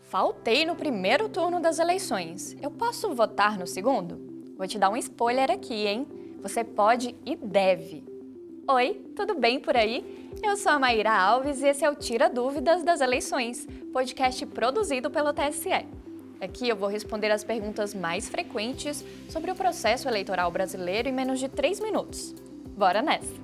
Faltei no primeiro turno das eleições. Eu posso votar no segundo? Vou te dar um spoiler aqui, hein? Você pode e deve. Oi, tudo bem por aí? Eu sou a Maíra Alves e esse é o Tira Dúvidas das Eleições, podcast produzido pelo TSE. Aqui eu vou responder as perguntas mais frequentes sobre o processo eleitoral brasileiro em menos de 3 minutos. Bora nessa!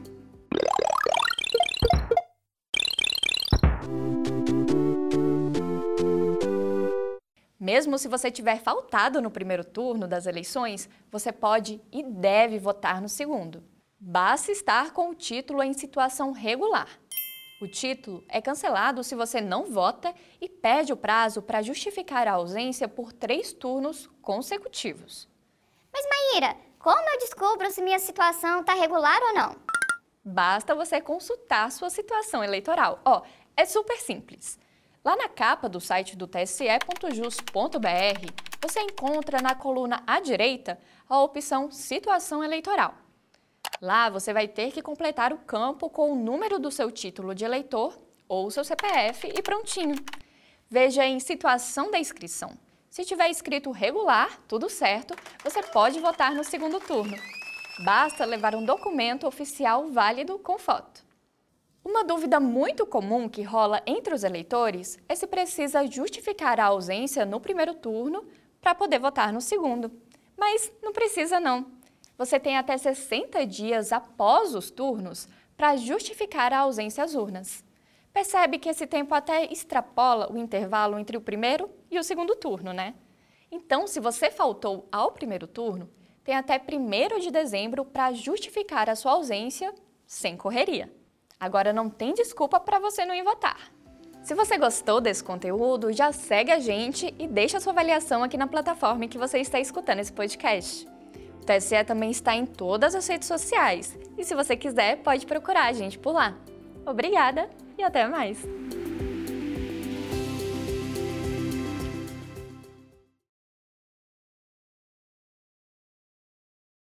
Mesmo se você tiver faltado no primeiro turno das eleições, você pode e deve votar no segundo. Basta estar com o título em situação regular. O título é cancelado se você não vota e perde o prazo para justificar a ausência por 3 turnos consecutivos. Mas Maíra, como eu descubro se minha situação está regular ou não? Basta você consultar sua situação eleitoral. É super simples. Lá na capa do site do tse.jus.br, você encontra na coluna à direita a opção Situação Eleitoral. Lá você vai ter que completar o campo com o número do seu título de eleitor ou seu CPF e prontinho. Veja em Situação da inscrição. Se tiver escrito regular, tudo certo, você pode votar no segundo turno. Basta levar um documento oficial válido com foto. Uma dúvida muito comum que rola entre os eleitores é se precisa justificar a ausência no primeiro turno para poder votar no segundo. Mas não precisa não. Você tem até 60 dias após os turnos para justificar a ausência às urnas. Percebe que esse tempo até extrapola o intervalo entre o primeiro e o segundo turno, né? Então, se você faltou ao primeiro turno, tem até 1º de dezembro para justificar a sua ausência sem correria. Agora não tem desculpa para você não ir votar. Se você gostou desse conteúdo, já segue a gente e deixa a sua avaliação aqui na plataforma em que você está escutando esse podcast. O TSE também está em todas as redes sociais e se você quiser, pode procurar a gente por lá. Obrigada e até mais!